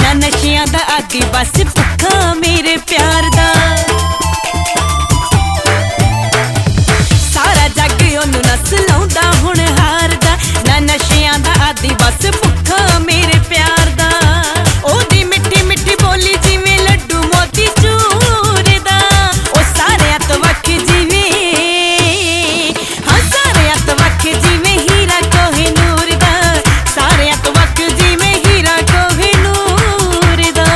ना नशियां दा आदी बस भुक्खा मेरे प्यार दा। सारा जग ओनू नस लाउंदा हुण हारदा, ना नशियां दा आदी बस भुक्खा मेरे प्यार दा। ओदी मिठी मिठी बोली जिवें लड्डू मोती चूर दा, ओ सारेयां तो वख जिवें, हाँ सारेयां तो वख जिवें हीरा कोहिनूर दा, सारेयां तो वख जिवें हीरा कोहिनूर दा।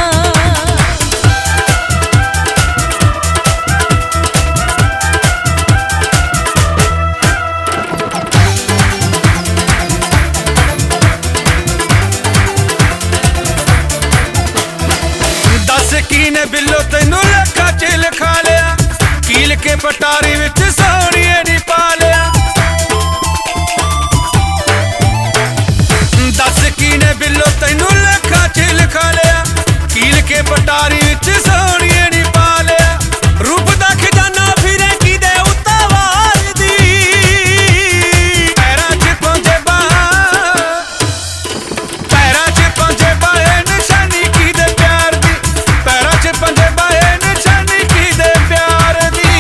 कीने बिल्लो तेनू लखा च लिखा लिया, कील के पटारी विच सोहणिए नी पा लिया। दस कीने बिल्लो तेनू लखा च लिखा लिया, कील के पटारी विच सोहणिए नी पा लिया। रूप दा खजाना फिरे किदे उतावाल दी, पैरां च पौंजे पैरां च पौंजे बाहे निशानी किदे प्यार दी, पैरां च पंजे बाहे निशानी किदे प्यार दी।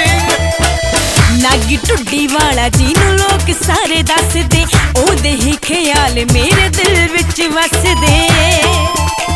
नागी टुड्डी वाला जिनू लोग सारे दसदे, ओदे ही ख्याल मेरे दिल विच वसदे।